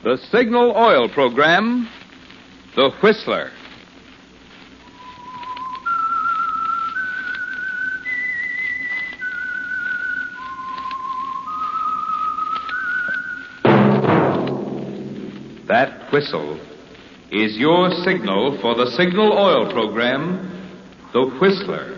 The Signal Oil Program, The Whistler. That whistle is your signal for the Signal Oil Program, The Whistler.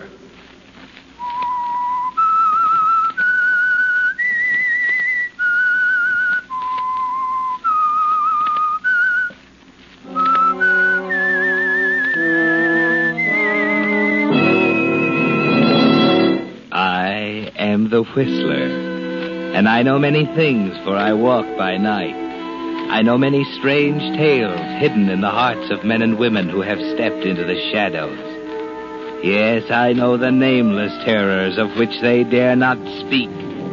I am the Whistler, and I know many things, for I walk by night. I know many strange tales hidden in the hearts of men and women who have stepped into the shadows. Yes, I know the nameless terrors of which they dare not speak.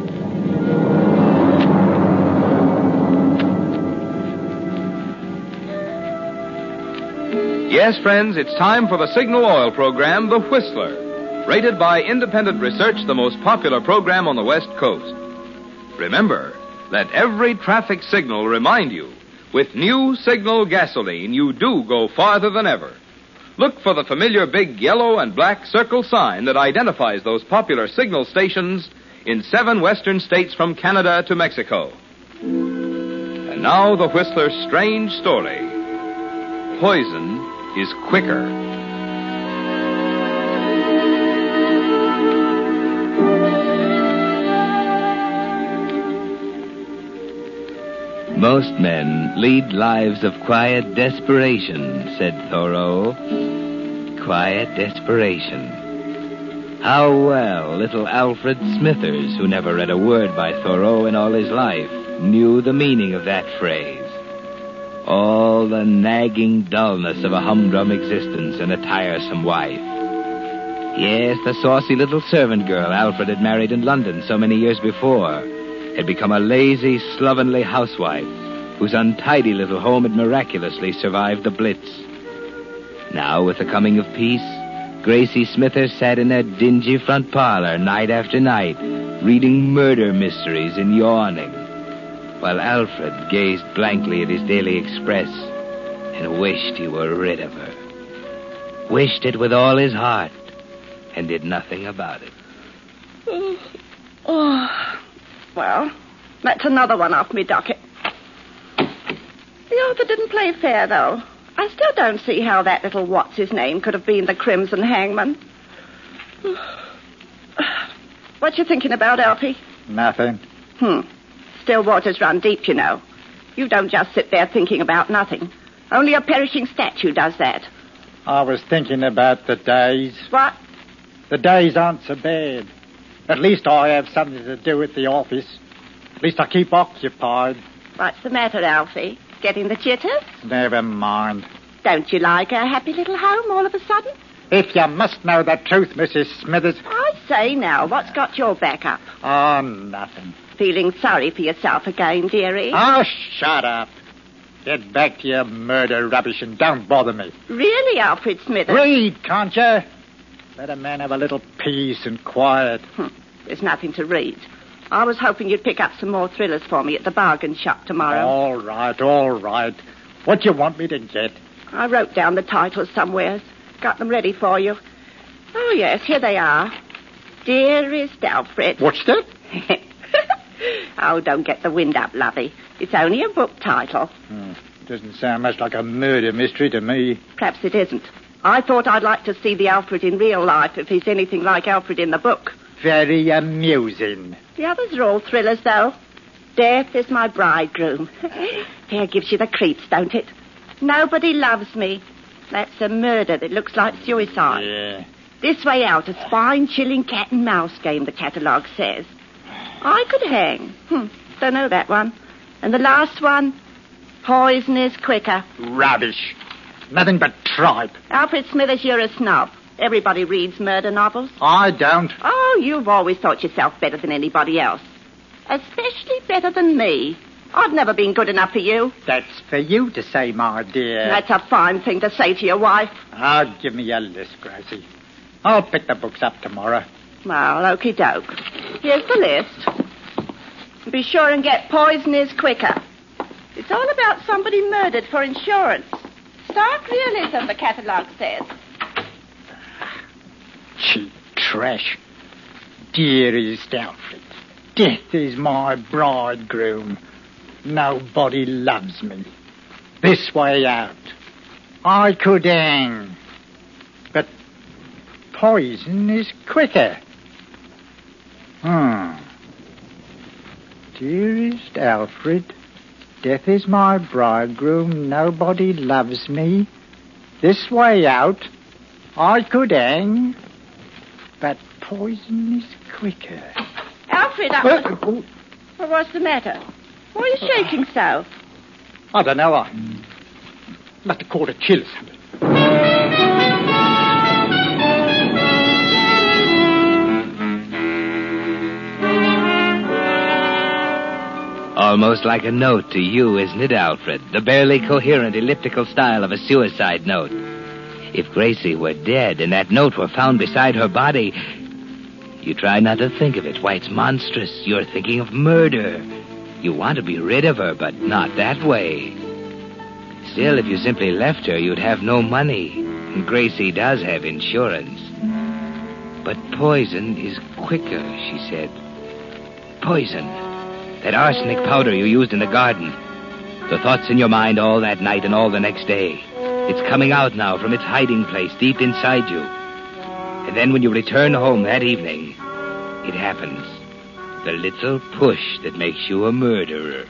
Yes, friends, it's time for the Signal Oil Program, The Whistler. Rated by Independent Research, the most popular program on the West Coast. Remember, let every traffic signal remind you, with new Signal gasoline, you do go farther than ever. Look for the familiar big yellow and black circle sign that identifies those popular signal stations in 7 western states from Canada to Mexico. And now the Whistler's strange story. Poison is quicker. Most men lead lives of quiet desperation, said Thoreau. Quiet desperation. How well little Alfred Smithers, who never read a word by Thoreau in all his life, knew the meaning of that phrase. All the nagging dullness of a humdrum existence and a tiresome wife. Yes, the saucy little servant girl Alfred had married in London so many years before had become a lazy, slovenly housewife whose untidy little home had miraculously survived the Blitz. Now, with the coming of peace, Gracie Smithers sat in her dingy front parlor night after night, reading murder mysteries and yawning, while Alfred gazed blankly at his daily express and wished he were rid of her. Wished it with all his heart and did nothing about it. Well, that's another one off me docket. The author didn't play fair, though. I still don't see how that little what's-his-name could have been the Crimson Hangman. What you thinking about, Alfie? Nothing. Still waters run deep, you know. You don't just sit there thinking about nothing. Only a perishing statue does that. I was thinking about the days. What? The days aren't so bad. At least I have something to do at the office. At least I keep occupied. What's the matter, Alfie? Getting the jitters? Never mind. Don't you like our happy little home all of a sudden? If you must know the truth, Mrs. Smithers... I say now, what's got your back up? Oh, nothing. Feeling sorry for yourself again, dearie? Oh, shut up. Get back to your murder rubbish and don't bother me. Really, Alfred Smithers? Read, can't you? Let a man have a little peace and quiet. There's nothing to read. I was hoping you'd pick up some more thrillers for me at the bargain shop tomorrow. All right. What do you want me to get? I wrote down the titles somewhere. Got them ready for you. Oh, yes, here they are. Dearest Alfred. What's that? Oh, don't get the wind up, lovey. It's only a book title. Doesn't sound much like a murder mystery to me. Perhaps it isn't. I thought I'd like to see the Alfred in real life if he's anything like Alfred in the book. Very amusing. The others are all thrillers, though. Death is my bridegroom. There gives you the creeps, don't it? Nobody loves me. That's a murder that looks like suicide. Yeah. This way out, a spine-chilling cat and mouse game, the catalogue says. I could hang. Don't know that one. And the last one, poison is quicker. Rubbish. Nothing but tripe. Alfred Smithers, you're a snob. Everybody reads murder novels. I don't. Oh, you've always thought yourself better than anybody else. Especially better than me. I've never been good enough for you. That's for you to say, my dear. That's a fine thing to say to your wife. Oh, give me your list, Gracie. I'll pick the books up tomorrow. Well, okie doke. Here's the list. Be sure and get Poison is Quicker. It's all about somebody murdered for insurance. Stark realism, the catalogue says. Cheap trash. Dearest Alfred, death is my bridegroom. Nobody loves me. This way out. I could hang. But poison is quicker. Dearest Alfred, death is my bridegroom. Nobody loves me. This way out. I could hang. But poison is quicker. Alfred, well, what's the matter? Why are you shaking so? I don't know. I must have caught a chill or something. Almost like a note to you, isn't it, Alfred? The barely coherent elliptical style of a suicide note. If Gracie were dead and that note were found beside her body, you try not to think of it. Why, it's monstrous. You're thinking of murder. You want to be rid of her, but not that way. Still, if you simply left her, you'd have no money. And Gracie does have insurance. But poison is quicker, she said. Poison. That arsenic powder you used in the garden. The thoughts in your mind all that night and all the next day. It's coming out now from its hiding place deep inside you. And then when you return home that evening, it happens. The little push that makes you a murderer.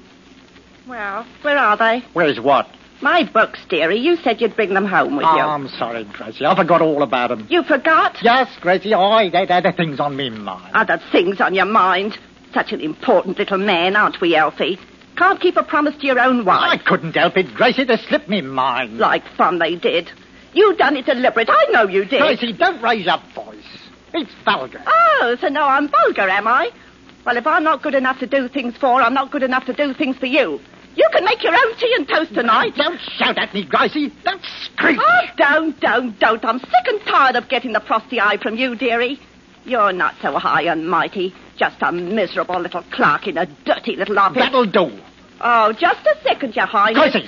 Well, where are they? Where's what? My books, dearie. You said you'd bring them home with you. I'm sorry, Gracie. I forgot all about them. You forgot? Yes, Gracie. They had things on me mind. Other things on your mind. Such an important little man, aren't we, Alfie? Can't keep a promise to your own wife. I couldn't help it, Gracie. They slipped me mind. Like fun they did. You done it deliberate. I know you did. Gracie, don't raise your voice. It's vulgar. Oh, so now I'm vulgar, am I? Well, if I'm not good enough to do things for, I'm not good enough to do things for you. You can make your own tea and toast tonight. Don't shout at me, Gracie. Don't scream. Oh, don't. I'm sick and tired of getting the frosty eye from you, dearie. You're not so high and mighty. Just a miserable little clerk in a dirty little office. That'll do. Oh, just a second, Your Highness. Gracie!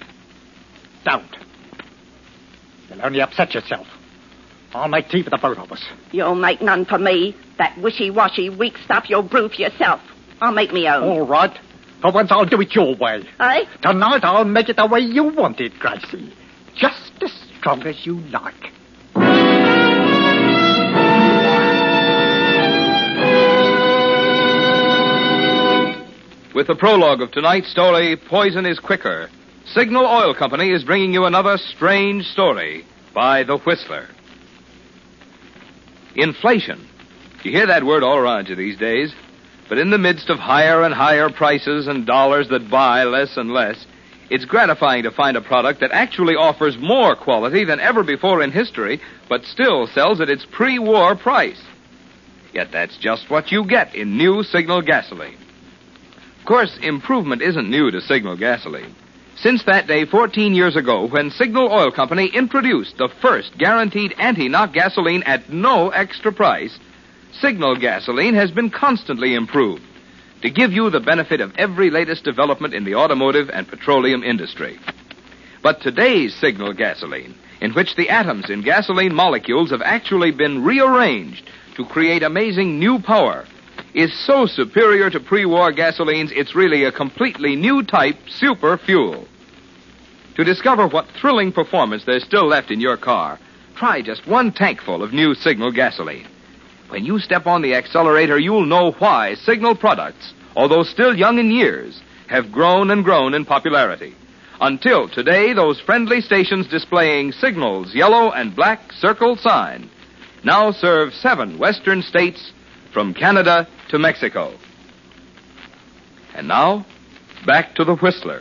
Don't. You'll only upset yourself. I'll make tea for the both of us. You'll make none for me. That wishy-washy, weak stuff you'll brew for yourself. I'll make me own. All right. For once, I'll do it your way. Eh? Tonight, I'll make it the way you want it, Gracie. Just as strong as you like. With the prologue of tonight's story, Poison is Quicker, Signal Oil Company is bringing you another strange story by The Whistler. Inflation. You hear that word all around you these days. But in the midst of higher and higher prices and dollars that buy less and less, it's gratifying to find a product that actually offers more quality than ever before in history, but still sells at its pre-war price. Yet that's just what you get in new Signal gasoline. Of course, improvement isn't new to Signal gasoline. Since that day 14 years ago, when Signal Oil Company introduced the first guaranteed anti-knock gasoline at no extra price, Signal gasoline has been constantly improved to give you the benefit of every latest development in the automotive and petroleum industry. But today's Signal gasoline, in which the atoms in gasoline molecules have actually been rearranged to create amazing new power, is so superior to pre-war gasolines, it's really a completely new type super fuel. To discover what thrilling performance there's still left in your car, try just one tankful of new Signal gasoline. When you step on the accelerator, you'll know why Signal products, although still young in years, have grown and grown in popularity. Until today, those friendly stations displaying Signal's yellow and black circle sign now serve 7 western states from Canada to Mexico. And now, back to the Whistler.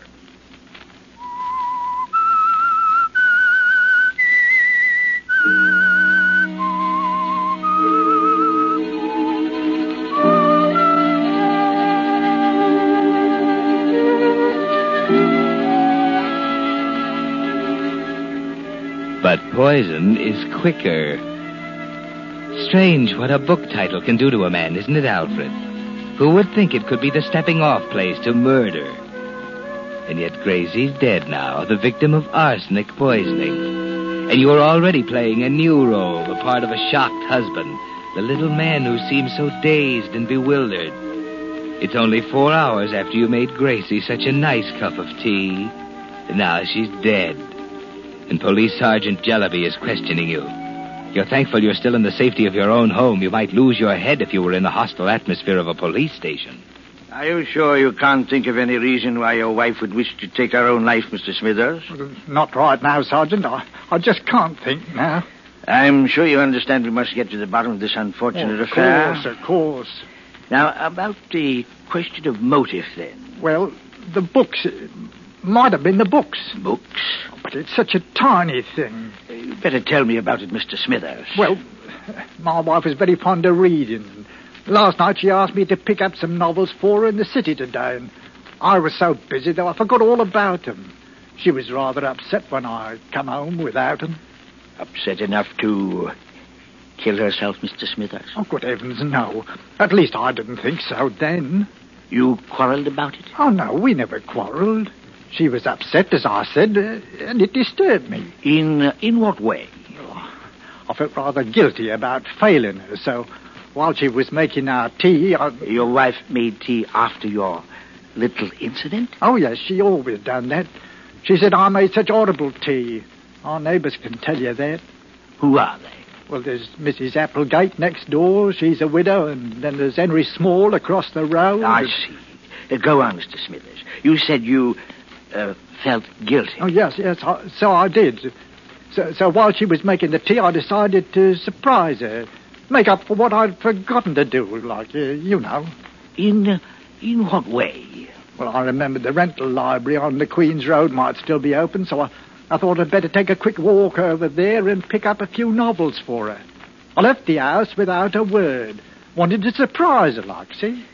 But poison is quicker. Strange what a book title can do to a man, isn't it, Alfred? Who would think it could be the stepping-off place to murder? And yet Gracie's dead now, the victim of arsenic poisoning. And you are already playing a new role, the part of a shocked husband, the little man who seems so dazed and bewildered. It's only 4 hours after you made Gracie such a nice cup of tea. And now she's dead. And Police Sergeant Jellaby is questioning you. You're thankful you're still in the safety of your own home. You might lose your head if you were in the hostile atmosphere of a police station. Are you sure you can't think of any reason why your wife would wish to take her own life, Mr. Smithers? Not right now, Sergeant. I just can't think now. I'm sure you understand we must get to the bottom of this unfortunate affair. Of course. Now, about the question of motive, then. Well, the books. Might have been the books. Books? But it's such a tiny thing. You'd better tell me about it, Mr. Smithers. Well, my wife is very fond of reading. Last night she asked me to pick up some novels for her in the city today, and I was so busy that I forgot all about them. She was rather upset when I come home without them. Upset enough to kill herself, Mr. Smithers? Oh, good heavens, no. At least I didn't think so then. You quarrelled about it? Oh, no, we never quarrelled. She was upset, as I said, and it disturbed me. In what way? I felt rather guilty about failing her, so while she was making our tea, Your wife made tea after your little incident? Oh, yes, she always done that. She said I made such horrible tea. Our neighbours can tell you that. Who are they? Well, there's Mrs. Applegate next door. She's a widow, and then there's Henry Small across the road. I see. Go on, Mr. Smithers. You said you felt guilty. Oh, yes, so I did. So while she was making the tea, I decided to surprise her. Make up for what I'd forgotten to do, like, you know. In what way? Well, I remembered the rental library on the Queen's Road might still be open, so I thought I'd better take a quick walk over there and pick up a few novels for her. I left the house without a word. Wanted to surprise her, like, see?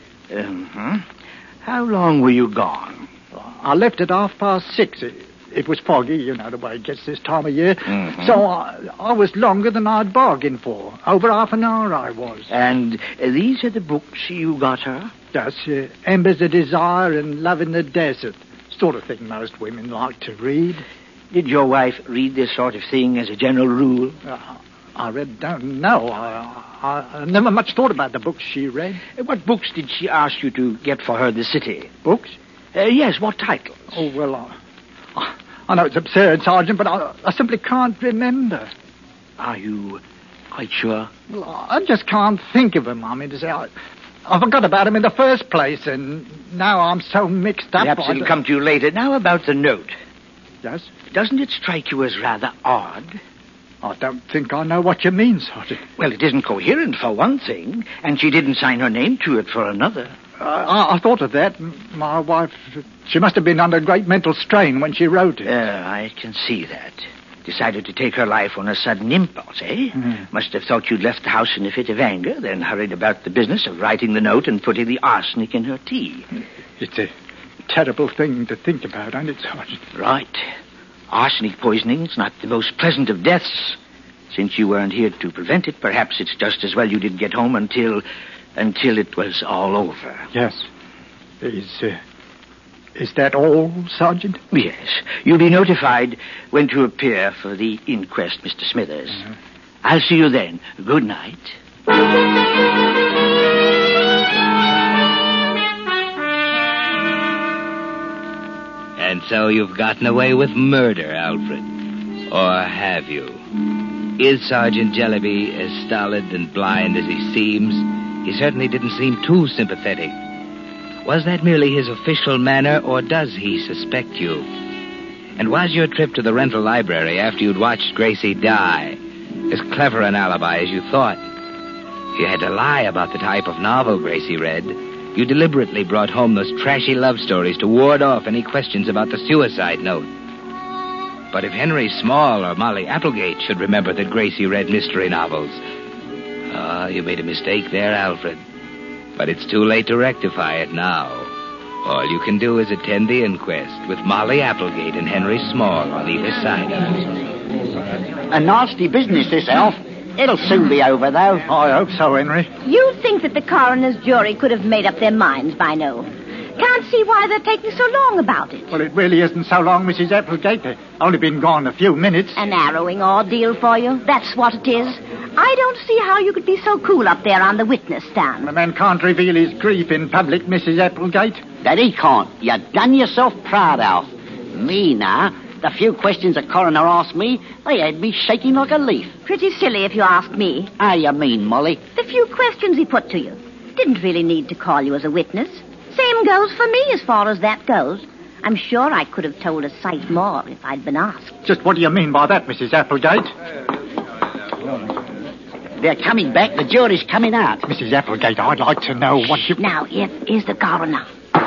How long were you gone? I left at 6:30. It was foggy, you know the way it gets this time of year. Mm-hmm. So I was longer than I'd bargained for. Over half an hour I was. And these are the books you got her? Yes, Embers of Desire and Love in the Desert. Sort of thing most women like to read. Did your wife read this sort of thing as a general rule? I don't know. I never much thought about the books she read. What books did she ask you to get for her in the city? Books? Yes, what titles? Oh, well, I know it's absurd, Sergeant, but I simply can't remember. Are you quite sure? Well, I just can't think of them. I mean, to say, I forgot about them in the first place, and now I'm so mixed up. Perhaps it'll come to you later. Now about the note. Yes? Doesn't it strike you as rather odd? I don't think I know what you mean, Sergeant. Well, it isn't coherent, for one thing, and she didn't sign her name to it for another. I thought of that. My wife, she must have been under great mental strain when she wrote it. I can see that. Decided to take her life on a sudden impulse, eh? Mm. Must have thought you'd left the house in a fit of anger, then hurried about the business of writing the note and putting the arsenic in her tea. It's a terrible thing to think about, ain't it, Sergeant? Right. Arsenic poisoning's not the most pleasant of deaths. Since you weren't here to prevent it, perhaps it's just as well you didn't get home until it was all over. Yes. Is that all, Sergeant? Yes. You'll be notified when to appear for the inquest, Mr. Smithers. Mm-hmm. I'll see you then. Good night. And so you've gotten away with murder, Alfred. Or have you? Is Sergeant Jellaby as stolid and blind as he seems? He certainly didn't seem too sympathetic. Was that merely his official manner, or does he suspect you? And was your trip to the rental library after you'd watched Gracie die as clever an alibi as you thought? You had to lie about the type of novel Gracie read. You deliberately brought home those trashy love stories to ward off any questions about the suicide note. But if Henry Small or Molly Applegate should remember that Gracie read mystery novels... you made a mistake there, Alfred. But it's too late to rectify it now. All you can do is attend the inquest with Molly Applegate and Henry Small on either side of it. A nasty business, this, Alf. It'll soon be over, though. I hope so, Henry. You think that the coroner's jury could have made up their minds by now? Can't see why they're taking so long about it. Well, it really isn't so long, Mrs. Applegate. They've only been gone a few minutes. An harrowing ordeal for you. That's what it is. I don't see how you could be so cool up there on the witness stand. A man can't reveal his grief in public, Mrs. Applegate. That he can't. You done yourself proud, Alf. Me, now. The few questions the coroner asked me, they had me shaking like a leaf. Pretty silly if you ask me. How you mean, Molly? The few questions he put to you. Didn't really need to call you as a witness. Same goes for me as far as that goes. I'm sure I could have told a sight more if I'd been asked. Just what do you mean by that, Mrs. Applegate? They're coming back. The jury's coming out. Mrs. Applegate, I'd like to know what you... Now, here's the coroner.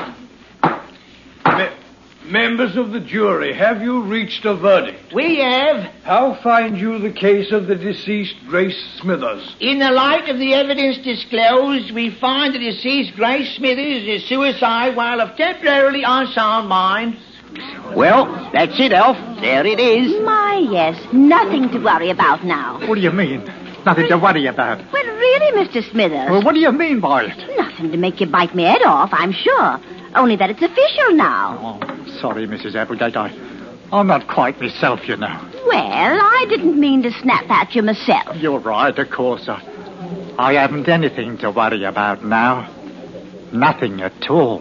Members of the jury, have you reached a verdict? We have, How find you the case of the deceased Grace Smithers? in the light of the evidence disclosed, we find the deceased Grace Smithers is suicide while of temporarily unsound mind. Well, that's it, Alf. There it is. My, yes. Nothing to worry about now. What do you mean? Nothing to worry about. Well, really, Mr. Smithers. Well, what do you mean by it? Nothing to make you bite my head off, I'm sure. Only that it's official now. Oh, sorry, Mrs. Applegate. I'm not quite myself, you know. Well, I didn't mean to snap at you myself. You're right, of course. I haven't anything to worry about now. Nothing at all.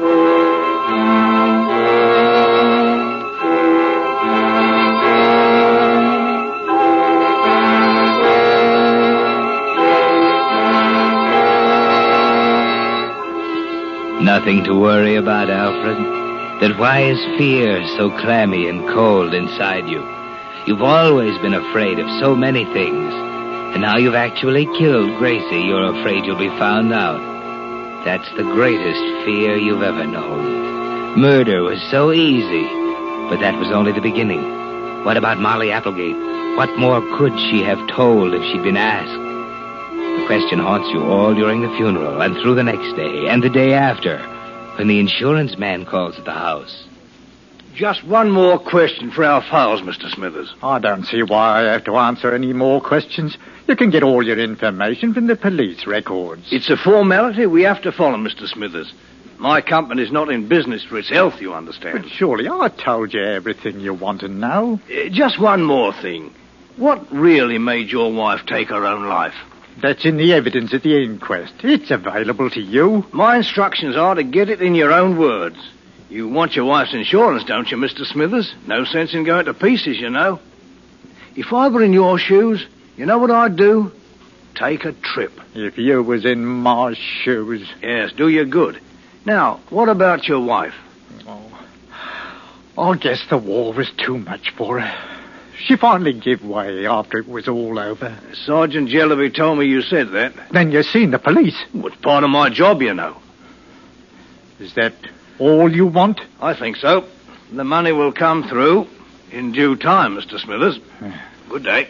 Nothing to worry about, Alfred. Then why is fear so clammy and cold inside you? You've always been afraid of so many things. And now you've actually killed Gracie, you're afraid you'll be found out. That's the greatest fear you've ever known. Murder was so easy, but that was only the beginning. What about Molly Applegate? What more could she have told if she'd been asked? The question haunts you all during the funeral and through the next day and the day after when the insurance man calls at the house. Just one more question for our files, Mr. Smithers. I don't see why I have to answer any more questions. You can get all your information from the police records. It's a formality we have to follow, Mr. Smithers. My company's not in business for its health, you understand. But surely I told you everything you want to know. Just one more thing. What really made your wife take her own life? That's in the evidence at the inquest. It's available to you. My instructions are to get it in your own words. You want your wife's insurance, don't you, Mr. Smithers? No sense in going to pieces, you know. If I were in your shoes, you know what I'd do? Take a trip. If you was in my shoes. Yes, do you good. Now, what about your wife? I guess the war was too much for her. She finally gave way after it was all over. Sergeant Jellaby told me you said that. Then you seen the police. Well, it's part of my job, you know. Is that all you want? I think so. The money will come through in due time, Mr. Smithers. Good day.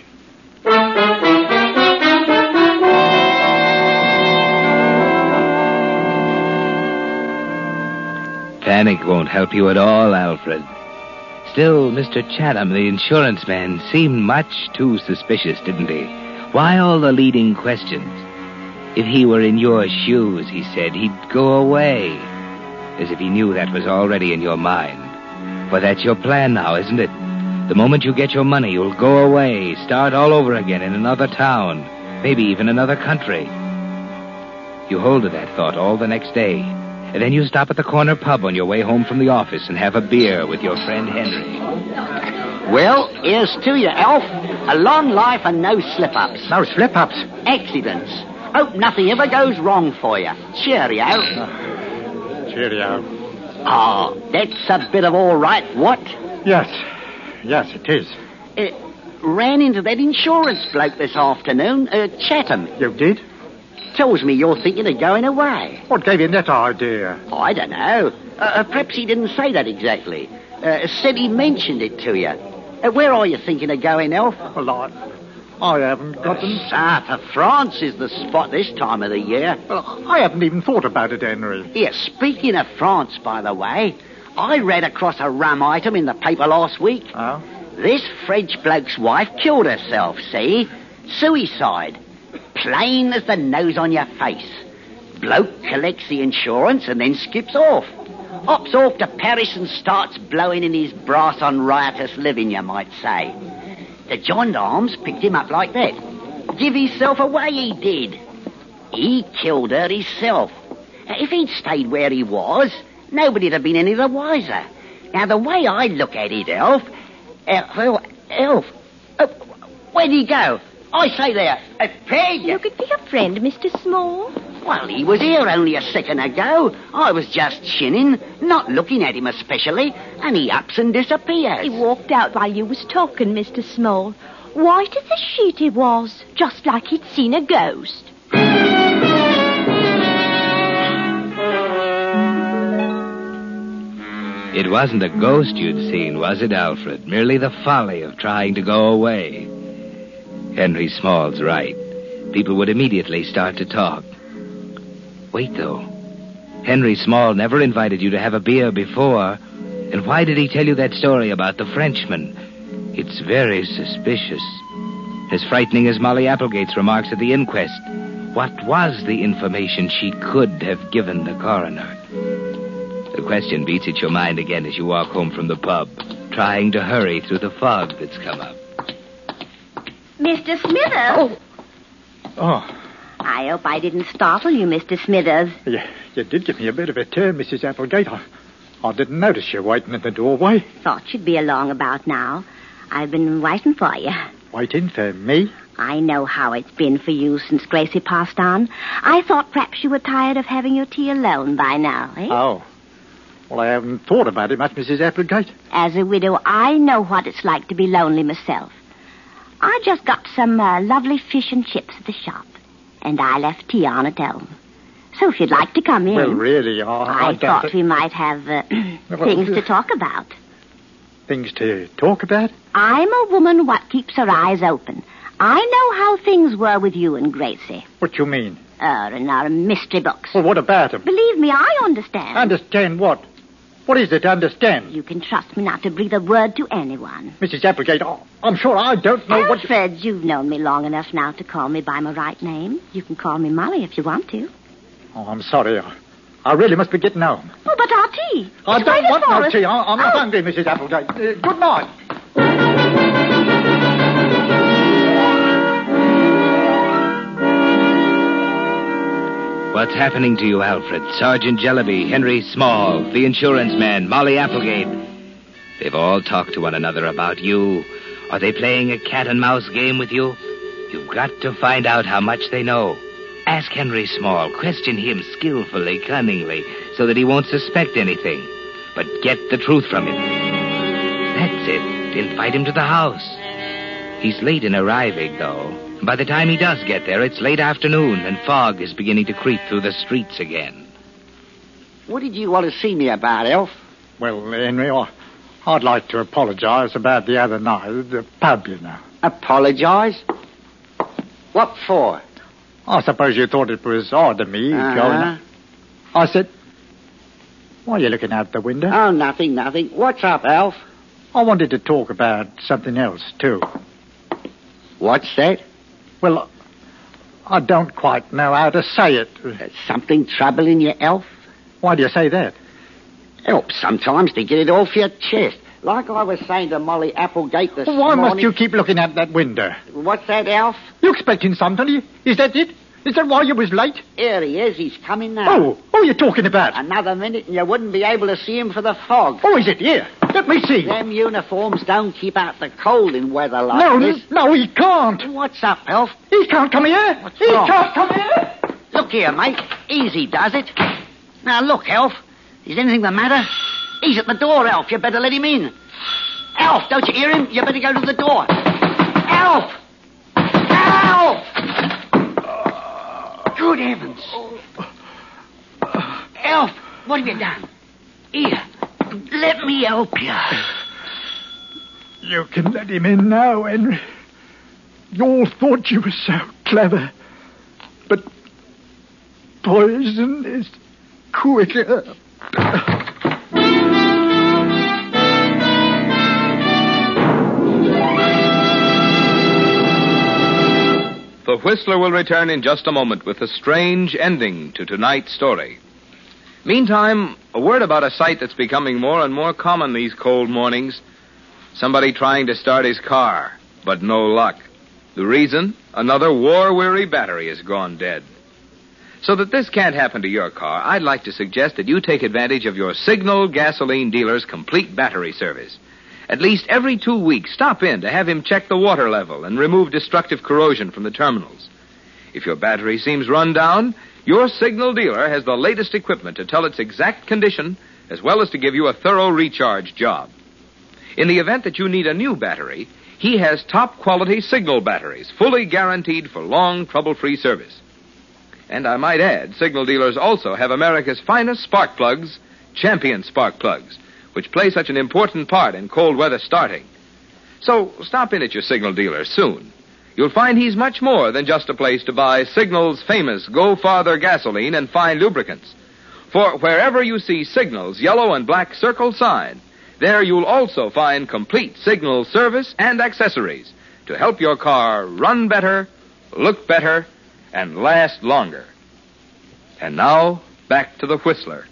Panic won't help you at all, Alfred. Still, Mr. Chatham, the insurance man, seemed much too suspicious, didn't he? Why all the leading questions? If he were in your shoes, he said, he'd go away. As if he knew that was already in your mind. But that's your plan now, isn't it? The moment you get your money, you'll go away, start all over again in another town, maybe even another country. You hold to that thought all the next day. And then you stop at the corner pub on your way home from the office and have a beer with your friend Henry. Well, here's to you, Alf. A long life and no slip-ups. No slip-ups. Accidents. Hope nothing ever goes wrong for you. Cheerio. Cheerio. Ah, that's a bit of all right, what? Yes, it is. Ran into that insurance bloke this afternoon, Chatham. You did? Tells me you're thinking of going away. What gave you that idea? I don't know. Perhaps he didn't say that exactly. Said he mentioned it to you. Where are you thinking of going, Elf? Well, I haven't got them. South of France is the spot this time of the year. Well, I haven't even thought about it, Henry. Yeah, speaking of France, by the way, I read across a rum item in the paper last week. Oh? This French bloke's wife killed herself, see? Suicide. Plain as the nose on your face. Bloke collects the insurance and then skips off. hops off to Paris and starts blowing in his brass on riotous living, you might say. The gendarmes picked him up like that. Give himself away, he did. He killed her himself. If he'd stayed where he was, nobody'd have been any the wiser. Now, the way I look at it, Elf... Elf... where'd he go? I say there, Peg! Look at your friend, Mr. Small. Well, he was here only a second ago. I was just chinning, not looking at him especially, and he ups and disappears. He walked out while you was talking, Mr. Small. White as a sheet he was, just like he'd seen a ghost. It wasn't a ghost you'd seen, was it, Alfred? Merely the folly of trying to go away. Henry Small's right. People would immediately start to talk. Wait, though. Henry Small never invited you to have a beer before. And why did he tell you that story about the Frenchman? It's very suspicious. As frightening as Molly Applegate's remarks at the inquest, what was the information she could have given the coroner? The question beats at your mind again as you walk home from the pub, trying to hurry through the fog that's come up. Mr. Smithers? Oh, I hope I didn't startle you, Mr. Smithers. you did give me a bit of a turn, Mrs. Applegate. I didn't notice you waiting at the doorway. Thought you'd be along about now. I've been waiting for you. Waiting for me? I know how it's been for you since Gracie passed on. I thought perhaps you were tired of having your tea alone by now, eh? Oh. Well, I haven't thought about it much, Mrs. Applegate. As a widow, I know what it's like to be lonely myself. I just got some lovely fish and chips at the shop, and I left tea on at home. So if you'd like to come in... Well, really, I thought we might have things to talk about. Things to talk about? I'm a woman what keeps her eyes open. I know how things were with you and Gracie. What you mean? In our mystery books. Well, what about them? Believe me, I understand. Understand what? What is it to understand? You can trust me not to breathe a word to anyone. Mrs. Applegate, I'm sure I don't know what... Alfred, you've known me long enough now to call me by my right name. You can call me Molly if you want to. Oh, I'm sorry. I really must be getting home. Oh, but our tea. I It's don't waiting want for no us. tea. I'm not hungry, Mrs. Applegate. Good night. What's happening to you, Alfred? Sergeant Jellaby, Henry Small, the insurance man, Molly Applegate. They've all talked to one another about you. Are they playing a cat-and-mouse game with you? You've got to find out how much they know. Ask Henry Small. Question him skillfully, cunningly, so that he won't suspect anything. But get the truth from him. That's it. Invite him to the house. He's late in arriving, though. By the time he does get there, it's late afternoon, and fog is beginning to creep through the streets again. What did you want to see me about, Elf? Well, Henry, I'd like to apologize about the other night at the pub, you know. Apologize? What for? I suppose you thought it was odd of me going... I said, why are you looking out the window? Oh, nothing. What's up, Alf? I wanted to talk about something else, too. What's that? Well, I don't quite know how to say it. Something troubling you, Elf? Why do you say that? Helps sometimes to get it off your chest. Like I was saying to Molly Applegate this Why morning... must you keep looking out that window? What's that, Alf? You expecting something? Is that it? Is that why you was late? Here he is. He's coming now. Oh, what are you talking about? Another minute and you wouldn't be able to see him for the fog. Oh, is it here? Let me see. Them uniforms don't keep out the cold in weather like this. No, he can't. What's up, Elf? He can't come here. What's he wrong? can't come here. Look here, mate. Easy does it. Now, look, Elf. Is anything the matter? He's at the door, Elf. You better let him in. Elf, don't you hear him? You better go to the door. Elf! Elf! Good heavens. Elf, what have you done? Here, let me help you. You can let him in now, Henry. You all thought you were so clever. But poison is quicker. The Whistler will return in just a moment with a strange ending to tonight's story. Meantime, a word about a sight that's becoming more and more common these cold mornings. Somebody trying to start his car, but no luck. The reason? Another war-weary battery has gone dead. So that this can't happen to your car, I'd like to suggest that you take advantage of your Signal gasoline dealer's complete battery service. At least every 2 weeks, stop in to have him check the water level and remove destructive corrosion from the terminals. If your battery seems run down, your Signal dealer has the latest equipment to tell its exact condition, as well as to give you a thorough recharge job. In the event that you need a new battery, he has top-quality Signal batteries, fully guaranteed for long, trouble-free service. And I might add, Signal dealers also have America's finest spark plugs, Champion spark plugs, which play such an important part in cold weather starting. So stop in at your Signal dealer soon. You'll find he's much more than just a place to buy Signal's famous Go Farther gasoline and fine lubricants. For wherever you see Signal's yellow and black circle sign, there you'll also find complete Signal service and accessories to help your car run better, look better, and last longer. And now, back to the Whistler.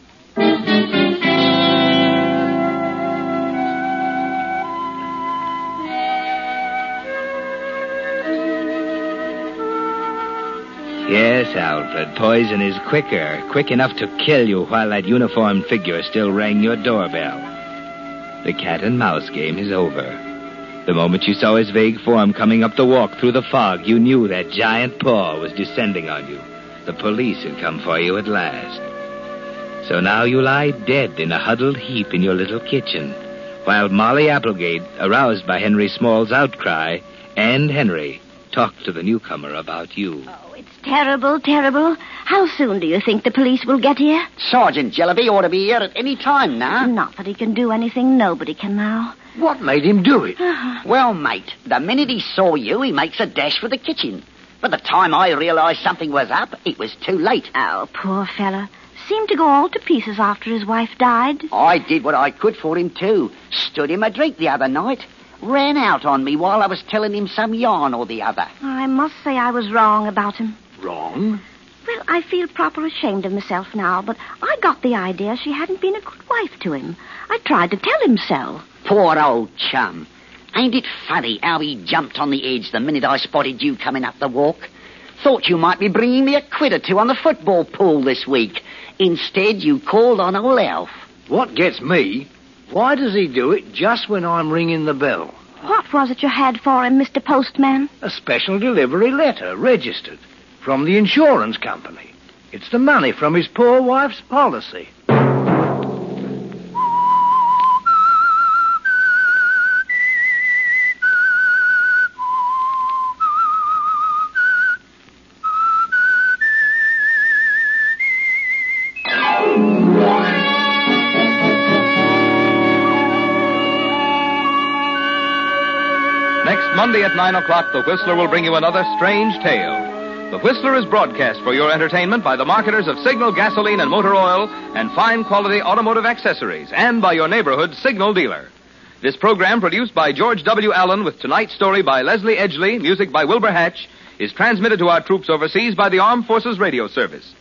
Yes, Alfred, poison is quick enough to kill you while that uniformed figure still rang your doorbell. The cat and mouse game is over. The moment you saw his vague form coming up the walk through the fog, you knew that giant paw was descending on you. The police had come for you at last. So now you lie dead in a huddled heap in your little kitchen, while Molly Applegate, aroused by Henry Small's outcry, and Henry talked to the newcomer about you. Oh, it's terrible, terrible. How soon do you think the police will get here? Sergeant Jellaby ought to be here at any time now. Not that he can do anything. Nobody can now. What made him do it? Well, mate, the minute he saw you, he makes a dash for the kitchen. By the time I realized something was up, it was too late. Oh, poor fella. Seemed to go all to pieces after his wife died. I did what I could for him, too. Stood him a drink the other night. Ran out on me while I was telling him some yarn or the other. I must say I was wrong about him. Wrong? Well, I feel proper ashamed of myself now, but I got the idea she hadn't been a good wife to him. I tried to tell him so. Poor old chum. Ain't it funny how he jumped on the edge the minute I spotted you coming up the walk? Thought you might be bringing me a quid or two on the football pool this week. Instead, you called on old Alf. What gets me? Why does he do it just when I'm ringing the bell? What was it you had for him, Mr. Postman? A special delivery letter, registered, from the insurance company. It's the money from his poor wife's policy. Monday at 9 o'clock, the Whistler will bring you another strange tale. The Whistler is broadcast for your entertainment by the marketers of Signal gasoline and motor oil and fine quality automotive accessories, and by your neighborhood Signal dealer. This program, produced by George W. Allen with tonight's story by Leslie Edgley, music by Wilbur Hatch, is transmitted to our troops overseas by the Armed Forces Radio Service.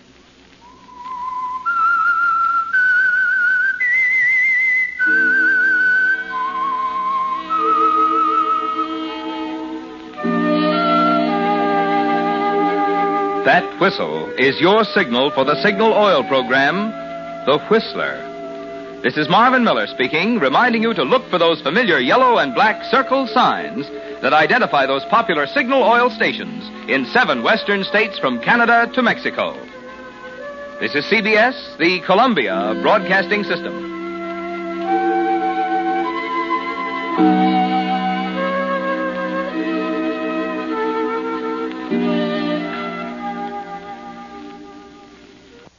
That whistle is your signal for the Signal Oil program, The Whistler. This is Marvin Miller speaking, reminding you to look for those familiar yellow and black circle signs that identify those popular Signal Oil stations in 7 western states from Canada to Mexico. This is CBS, the Columbia Broadcasting System.